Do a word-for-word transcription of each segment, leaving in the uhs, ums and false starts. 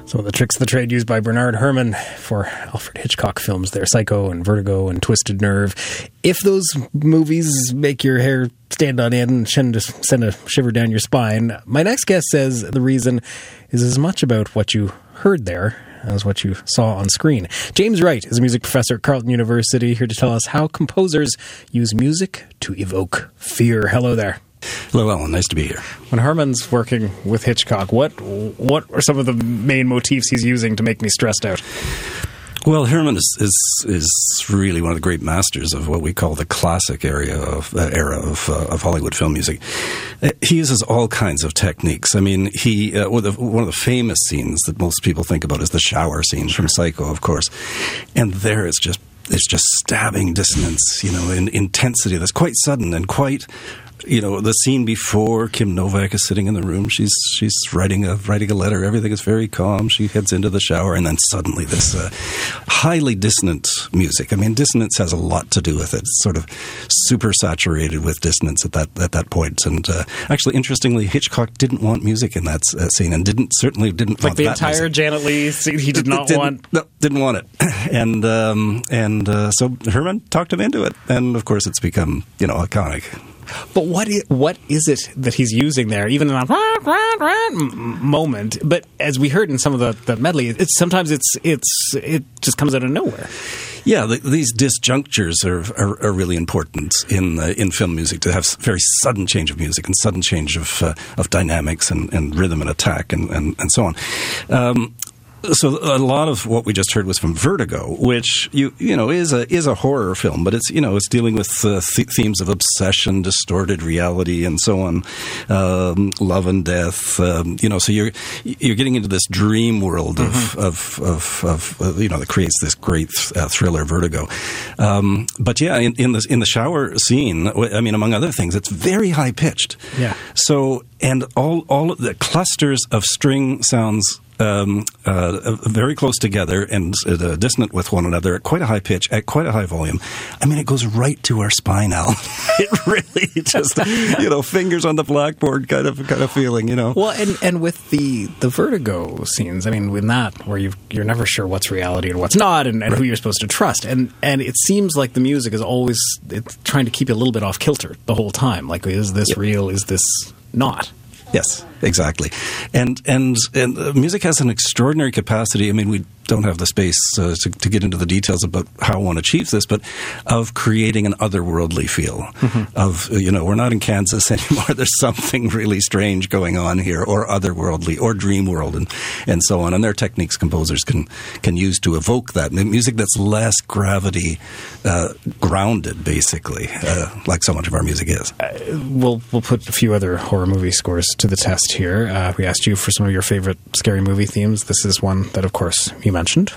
Some of the tricks of the trade used by Bernard Herrmann for Alfred Hitchcock films there, Psycho and Vertigo and Twisted Nerve. If those movies make your hair stand on end and send a, send a shiver down your spine, my next guest says the reason is as much about what you heard there as what you saw on screen. James Wright is a music professor at Carleton University, here to tell us how composers use music to evoke fear. Hello there. Hello, Alan. Nice to be here. When Herrmann's working with Hitchcock, what what are some of the main motifs he's using to make me stressed out? Well, Herrmann is, is is really one of the great masters of what we call the classic area of uh, era of uh, of Hollywood film music. Uh, he uses all kinds of techniques. I mean, he uh, one, of the, one of the famous scenes that most people think about is the shower scene from Psycho, of course, and there it's just it's just stabbing dissonance, you know, in intensity that's quite sudden and quite. You know, the scene before Kim Novak is sitting in the room, she's she's writing a writing a letter. Everything is very calm. She heads into the shower, and then suddenly this uh, highly dissonant music. I mean, dissonance has a lot to do with it. It's sort of super saturated with dissonance at that at that point. And uh, actually, interestingly, Hitchcock didn't want music in that uh, scene, and didn't certainly didn't like want the that entire music. Janet Leigh scene. He did not didn't, want. No, didn't want it. And um, and uh, so Herrmann talked him into it, and of course, it's become you know iconic. But what is, what is it that he's using there, even in a rah, rah, rah moment? But as we heard in some of the, the medley, it's sometimes it's it's it just comes out of nowhere. Yeah, the, these disjunctures are, are, are really important in uh, in film music, to have very sudden change of music and sudden change of uh, of dynamics and, and rhythm and attack and, and, and so on. Um, So a lot of what we just heard was from Vertigo, which you you know is a is a horror film, but it's you know it's dealing with uh, th- themes of obsession, distorted reality, and so on, um, love and death. Um, you know, so you're you're getting into this dream world of mm-hmm. of of, of uh, you know that creates this great uh, thriller, Vertigo. Um, but yeah, in, in the in the shower scene, I mean, among other things, it's very high pitched. Yeah. So and all all of the clusters of string sounds. Um, uh, very close together and uh, dissonant with one another at quite a high pitch, at quite a high volume. I mean, it goes right to our spine, Al. It really just, you know, fingers on the blackboard kind of kind of feeling, you know. Well, and, and with the, the Vertigo scenes, I mean, with that, where you you're never sure what's reality and what's not, and, and right. who you're supposed to trust. And and it seems like the music is always it's trying to keep you a little bit off kilter the whole time. Like, is this yep. real? Is this not? Yes, exactly. And and and uh, music has an extraordinary capacity. I mean, we don't have the space uh, to, to get into the details about how one achieves this, but of creating an otherworldly feel. Mm-hmm. Of, you know, we're not in Kansas anymore. There's something really strange going on here, or otherworldly, or dream world, and, and so on. And there are techniques composers can, can use to evoke that. Music that's less gravity uh, grounded, basically, uh, like so much of our music is. Uh, we'll, we'll put a few other horror movie scores to the test here. Uh, we asked you for some of your favorite scary movie themes. This is one that, of course, you mentioned.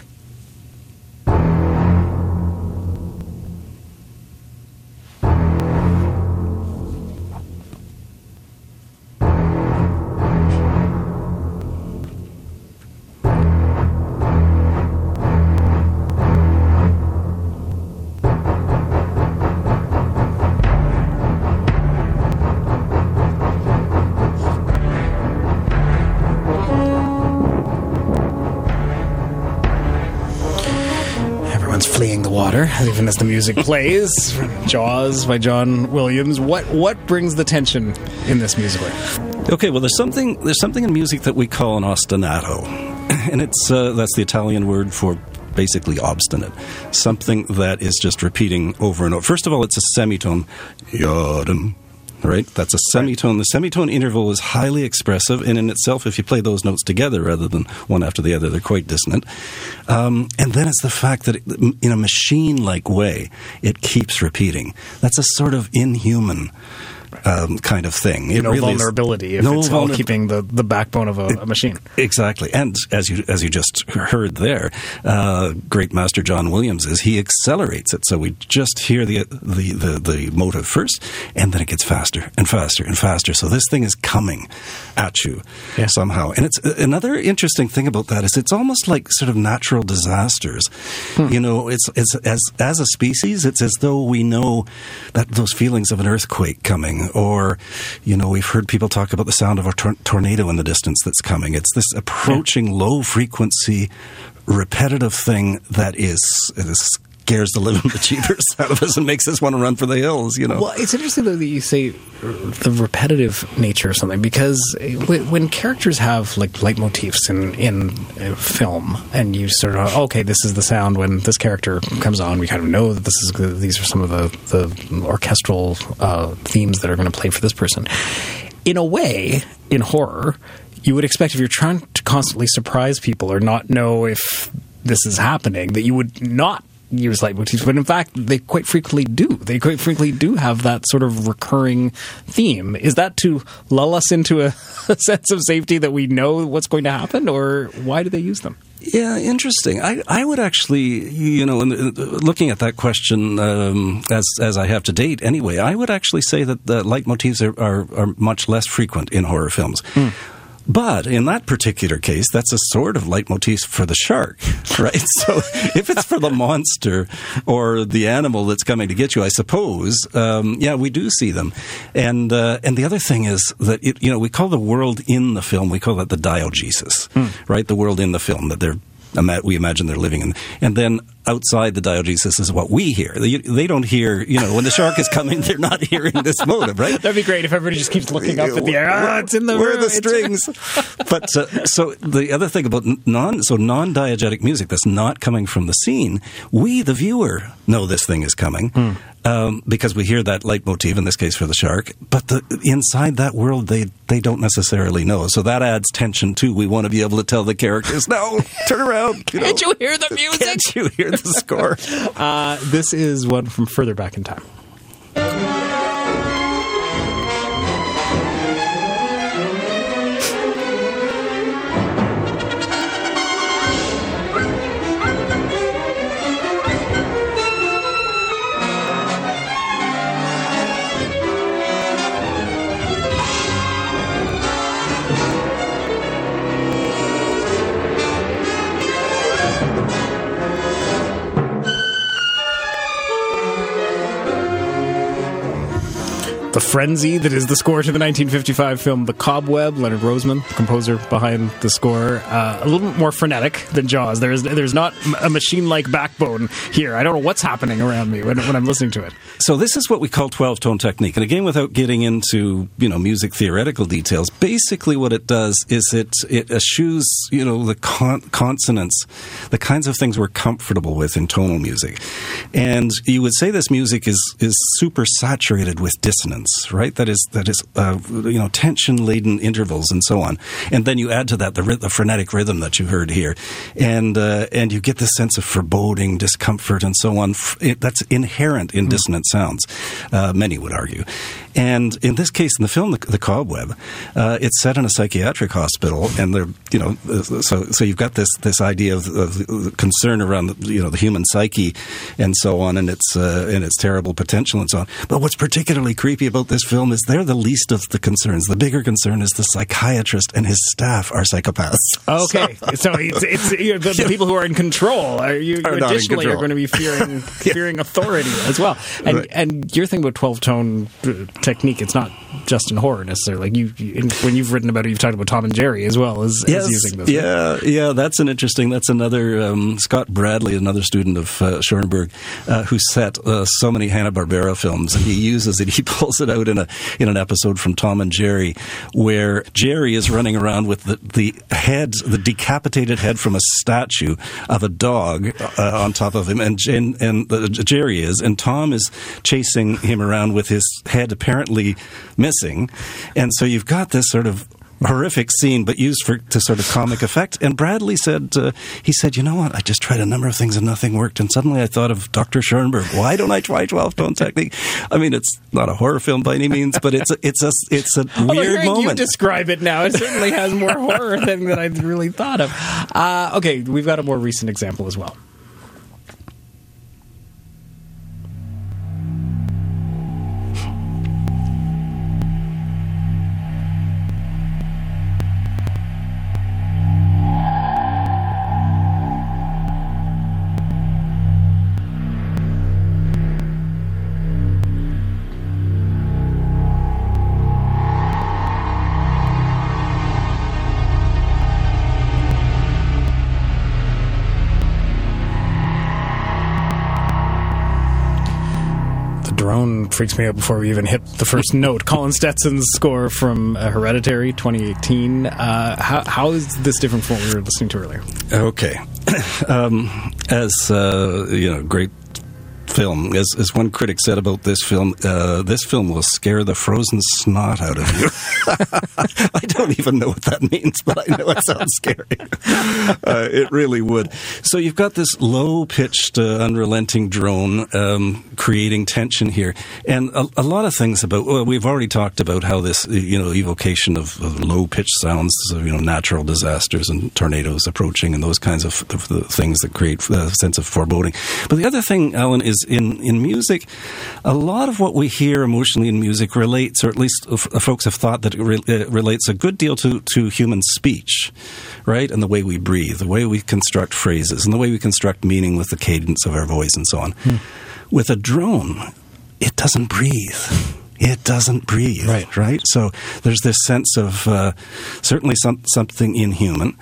Fleeing the water, even as the music plays. Jaws by John Williams. What what brings the tension in this musical? Okay, well, there's something there's something in music that we call an ostinato, and it's uh, that's the Italian word for basically obstinate. Something that is just repeating over and over. First of all, it's a semitone. Yodum. Right? That's a semitone. The semitone interval is highly expressive, and in itself, if you play those notes together rather than one after the other, they're quite dissonant. Um, and then it's the fact that it, in a machine-like way, it keeps repeating. That's a sort of inhuman um, kind of thing. It no really vulnerability is, if no it's vulner- all keeping the, the backbone of a, a machine. Exactly. And as you as you just heard there, uh, great master John Williams is he accelerates it. So we just hear the, the, the, the motive first, and then it gets faster and faster and faster. So this thing is coming at you yeah. somehow. And it's another interesting thing about that is it's almost like sort of natural disasters. Hmm. You know, it's, it's as as a species, it's as though we know that those feelings of an earthquake coming coming, or, you know, we've heard people talk about the sound of a tor- tornado in the distance that's coming. It's this approaching yeah. low frequency, repetitive thing that is, is scares the living bejeebers out of us and makes us want to run for the hills, you know. Well, it's interesting, though, that you say the repetitive nature of something, because when characters have, like, leitmotifs in, in film, and you sort of, okay, this is the sound when this character comes on, we kind of know that this is these are some of the, the orchestral uh, themes that are going to play for this person. In a way, in horror, you would expect if you're trying to constantly surprise people or not know if this is happening, that you would not use leitmotifs, but in fact, they quite frequently do. They quite frequently do have that sort of recurring theme. Is that to lull us into a, a sense of safety that we know what's going to happen, or why do they use them? Yeah, interesting. I, I would actually, you know, looking at that question um, as as I have to date anyway, I would actually say that the leitmotifs are, are, are much less frequent in horror films. Mm. But in that particular case, that's a sort of leitmotif for the shark, right? So if it's for the monster or the animal that's coming to get you, I suppose, um, yeah, we do see them. And uh, and the other thing is that, it, you know, we call the world in the film, we call that the diegesis, mm. right? The world in the film that they're we imagine they're living in. And then outside the diegesis is what we hear. They, they don't hear, you know, when the shark is coming, they're not hearing this motive, right? That'd be great if everybody just keeps looking up at the air. Ah, it's in the Where room. are the strings? But uh, so the other thing about non, so non-diegetic music that's not coming from the scene, we, the viewer, know this thing is coming. Hmm. Um, because we hear that leitmotif, in this case for the shark, but the, inside that world, they they don't necessarily know. So that adds tension, too. We want to be able to tell the characters, no, turn around. You Can't know, you hear the music? Can't you hear the score? uh, this is one from further back in time. The frenzy that is the score to the nineteen fifty-five film The Cobweb. Leonard Roseman, the composer behind the score, uh, a little bit more frenetic than Jaws. There's there's not a machine-like backbone here. I don't know what's happening around me when, when I'm listening to it. So this is what we call twelve-tone technique. And again, without getting into, you know, music theoretical details, basically what it does is it it eschews, you know, the con- consonants, the kinds of things we're comfortable with in tonal music. And you would say this music is is super saturated with dissonance. Right, that is that is uh, you know, tension-laden intervals and so on, and then you add to that the, the frenetic rhythm that you heard here, and uh, and you get this sense of foreboding, discomfort, and so on. It, that's inherent in mm. dissonant sounds. Uh, many would argue, and in this case, in the film, the, the Cobweb, uh, it's set in a psychiatric hospital, and they're you know so so you've got this this idea of, of concern around the, you know the human psyche and so on, and its uh, and its terrible potential and so on. But what's particularly creepy about this film is they're the least of the concerns. The bigger concern is the psychiatrist and his staff are psychopaths. Okay, so, so it's, it's you know, the, the people who are in control. Are you are additionally are going to be fearing yeah. fearing authority as well. And right. and your thing about twelve-tone technique, it's not just in horror necessarily. Like you, you in, when you've written about it, you've talked about Tom and Jerry as well as, yes, as using this. Yeah, right? yeah, that's an interesting. That's another um, Scott Bradley, another student of uh, Schoenberg, uh, who set uh, so many Hanna-Barbera films, and he uses it. He pulls it out in a in an episode from Tom and Jerry, where Jerry is running around with the, the head, the decapitated head from a statue of a dog uh, on top of him, and and, and uh, Jerry is, and Tom is chasing him around with his head apparently missing, and so you've got this sort of horrific scene, but used for to sort of comic effect. And Bradley said, uh, he said, you know what? I just tried a number of things and nothing worked. And suddenly I thought of Doctor Schoenberg. Why don't I try twelve-tone technique? I mean, it's not a horror film by any means, but it's a, it's a, it's a oh, weird moment. You describe it now. It certainly has more horror than, than I'd really thought of. Uh, okay, we've got a more recent example as well. drone freaks me out before we even hit the first note. Colin Stetson's score from uh, Hereditary, twenty eighteen. Uh, how, how is this different from what we were listening to earlier? Okay. um, as, uh, you know, great film, as, as one critic said about this film, uh, this film will scare the frozen snot out of you. I don't even know what that means, but I know it sounds scary. Uh, it really would. So you've got this low-pitched, uh, unrelenting drone um, creating tension here, and a, a lot of things about. Well, we've already talked about how this, you know, evocation of, of low-pitched sounds, you know, natural disasters and tornadoes approaching, and those kinds of, of the things that create a sense of foreboding. But the other thing, Alan, is in in music, a lot of what we hear emotionally in music relates, or at least f- folks have thought that it re- it relates a good deal to, to human speech, right? And the way we breathe, the way we construct phrases, and the way we construct meaning with the cadence of our voice and so on. Hmm. With a drone, it doesn't breathe. It doesn't breathe, right? Right. So there's this sense of uh, certainly some, something inhuman.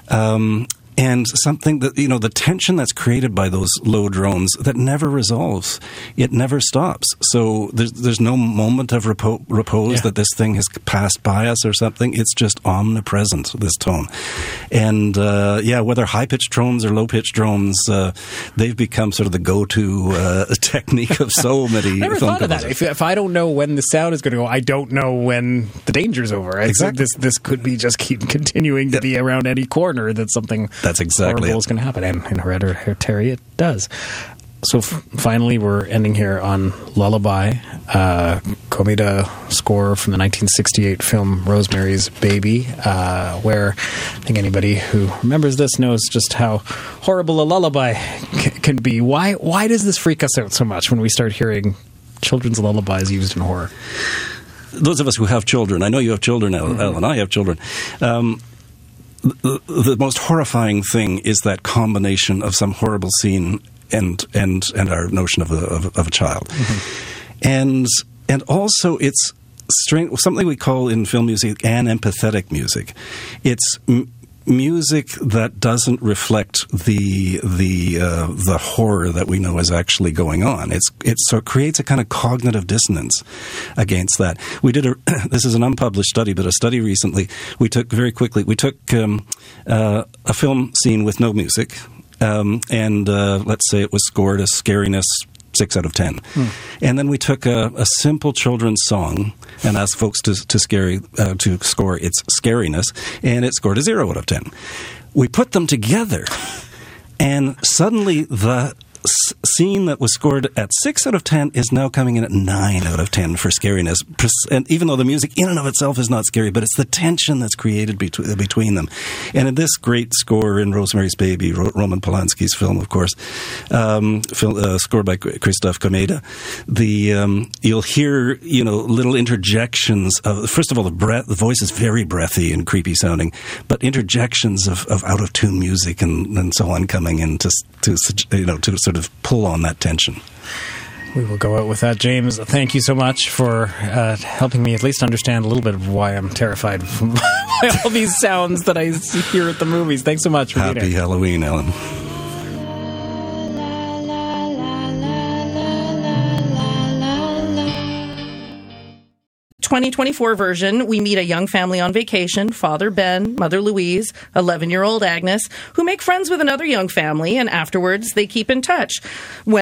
Um, And something that, you know, the tension that's created by those low drones that never resolves. It never stops. So there's there's no moment of repo- repose yeah. that this thing has passed by us or something. It's just omnipresent, this tone. And, uh, yeah, whether high-pitched drones or low-pitched drones, uh, they've become sort of the go-to uh, technique of so many I never film thought of that. If, if I don't know when the sound is going to go, I don't know when the danger's over. I exactly. This, this could be just keep continuing to yeah. be around any corner that something... That's exactly horrible is going to happen, and in Hereditary it does. So f- finally, we're ending here on Lullaby, uh, Komeda score from the nineteen sixty-eight film Rosemary's Baby, uh, where I think anybody who remembers this knows just how horrible a lullaby c- can be. Why? Why does this freak us out so much when we start hearing children's lullabies used in horror? Those of us who have children, I know you have children, mm-hmm. Ellen, I have children. Um, The, the most horrifying thing is that combination of some horrible scene and and and our notion of a of, of a child, mm-hmm. and and also it's strange, something we call in film music anempathetic music. It's m- music that doesn't reflect the the uh, the horror that we know is actually going on. It's it so it creates a kind of cognitive dissonance against that. We did a this is an unpublished study, but a study recently we took very quickly. We took um, uh, a film scene with no music, um, and uh, let's say it was scored as scariness six out of ten. Hmm. And then we took a, a simple children's song and asked folks to to scary uh, to score its scariness, and it scored a zero out of ten. We put them together, and suddenly the s- scene that was scored at six out of ten is now coming in at nine out of ten for scariness. And even though the music in and of itself is not scary, but it's the tension that's created between between them. And in this great score in Rosemary's Baby, Ro- Roman Polanski's film, of course, um, film, uh, scored by Krzysztof Komeda, the um, you'll hear, you know, little interjections of, first of all, the breath, the voice is very breathy and creepy sounding, but interjections of, of out of tune music and, and so on coming in to to you know to sort of pull on that tension. We will go out with that. James, thank you so much for uh, helping me at least understand a little bit of why I'm terrified by all these sounds that I hear at the movies. Thanks so much for being here. Happy Halloween, Ellen. twenty twenty-four version, we meet a young family on vacation, Father Ben, Mother Louise, eleven-year-old Agnes, who make friends with another young family, and afterwards they keep in touch. When